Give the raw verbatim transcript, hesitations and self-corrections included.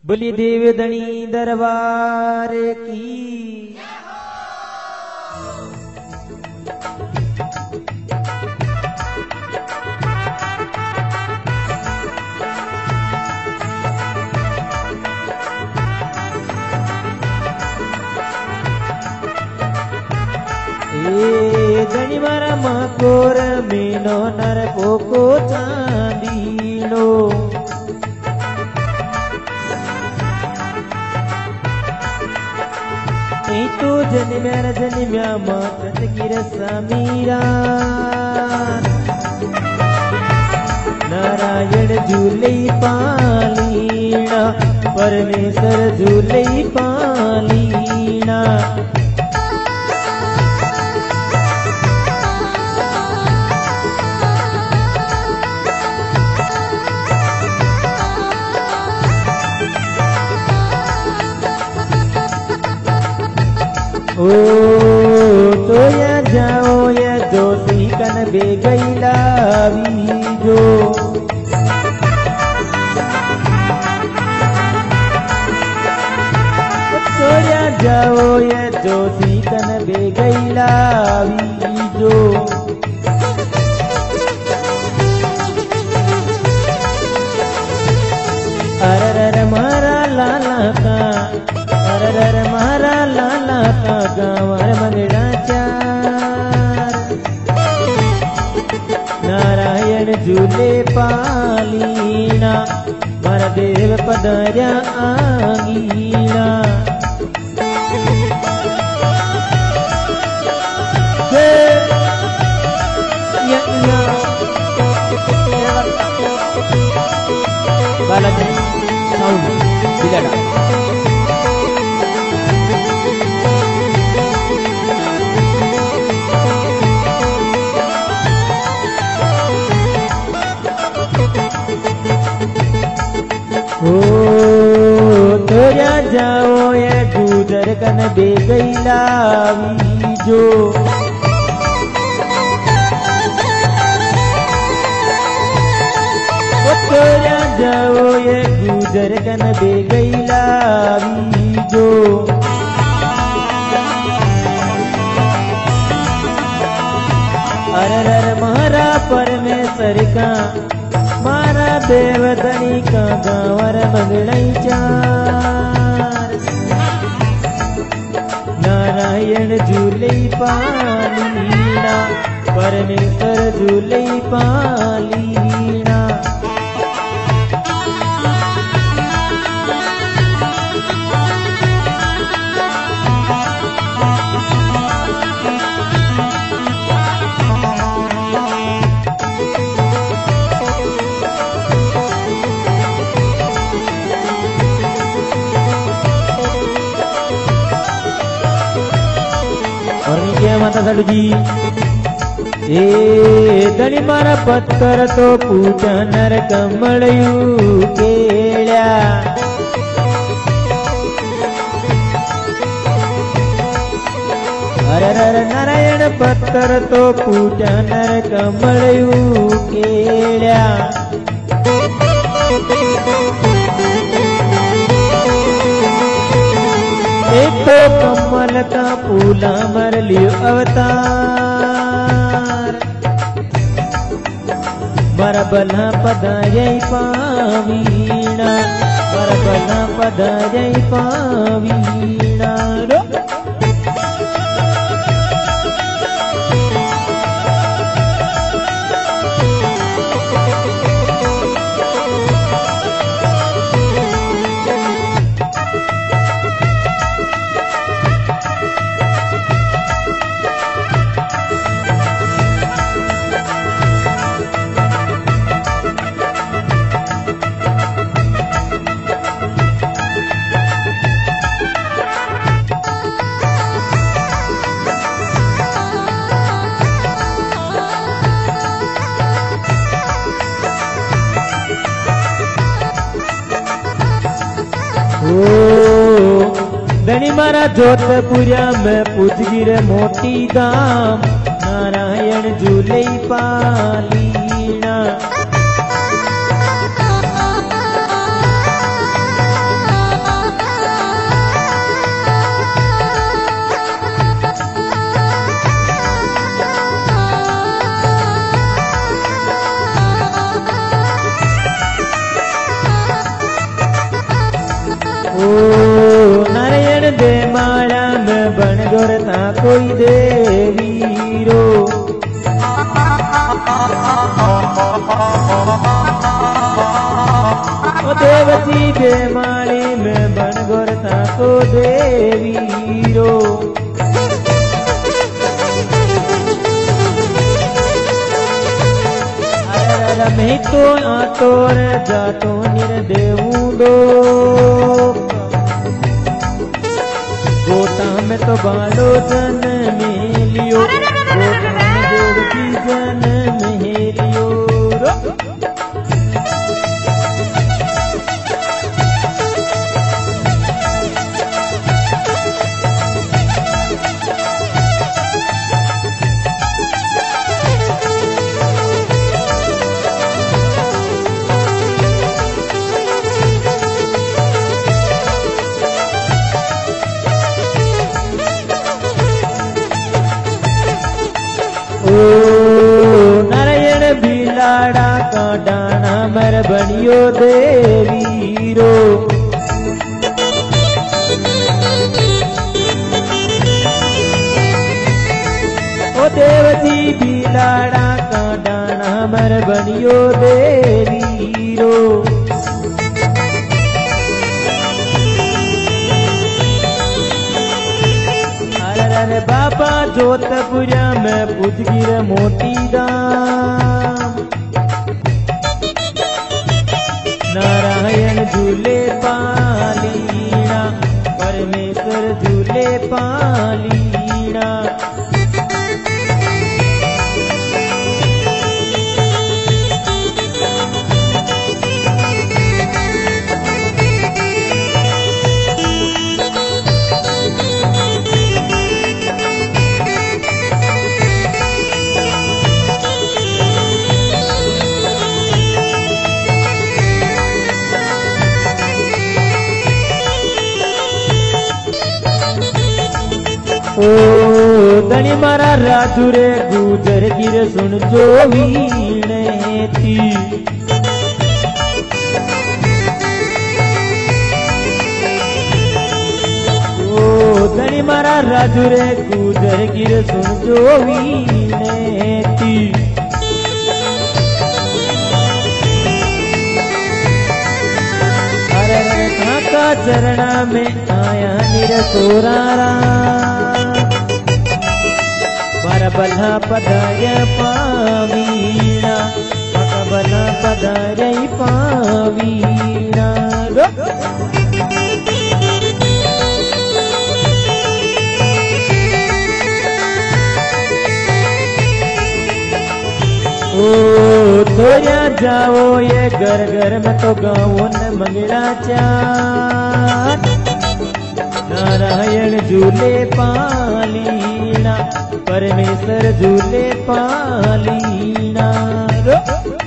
बोली देव धनी दरबार की। ए धनी मारा माकोर मीनो नर पोको चांदीनो तो जन्म्या जन्म्या मात गिर समीरा नारायण झूले पालीना परमेश्वर झूले पालीना। ओ तो या जाओ या जोशी कन बेगैला बीजो तो या जाओ या जोशी कन बेगैला बीजो। अरर मारा लाला का अरर मारा लाला का गावर मंगड़ा चार नारायण झूले पालीना मारा देव पधार्या आंगीना। बालाजी साउंड बिलाड़ा ओ तोया जाओ ये गुजर कन बेगैला बीजो तोया जाओ ये गुजर कन बेगैला बीजो। अरर मारा परमेश्वर का मारा देवतनी का गावर मंगड़ई चार नारायण झूले पालीना परमेश्वर झूले पालीना। माता साडू जी ए धनी मारा पत्थर तो पूजा नर कमलयू केल्या अरर नारायण पत्थर तो पूजा नर कमलयू केल्या। एक तो कमल का फूला मर लियो अवतार मर बला पदाय पावीणा मर बला पदाय पावीणा। धनी मारा जोधपुरिया में पूजगिर मोटी दाम नारायण झूले पालीना ओ नारायण दे माला में बन गोरता कोई देवीरो ओ देवती दे माली में बन गोरता को देवीरो मैं तो आतोर जातो निर्देवूंडो गोता में तो बालो जन में लियो गोता में देवती जन में लियो ओ नारायण बिलाड़ा का डाना मर बनियो देवीरो ओ देवती बिलाड़ा का डाना मर बनियो देवीरो अरे बाबा जोतपुरा में पुजगिर मोती दाम नारायण झूले पालीना परमेश्वर झूले पालीना ओ धनी मारा राजू रे गुजर गिर सुन जो वीणे थी ओ धनी मारा राजू रे गुजर गिर सुन जो वीणे थी अरे काका चरणा में आया निर सोरारा बला पदाय पावीना बला पदाय पावीना ओ धोया जाओ ये घर घर में तो गाँवों ने मंगला चार नारायण झूले पालीना परमेश्वर झूले पालीना।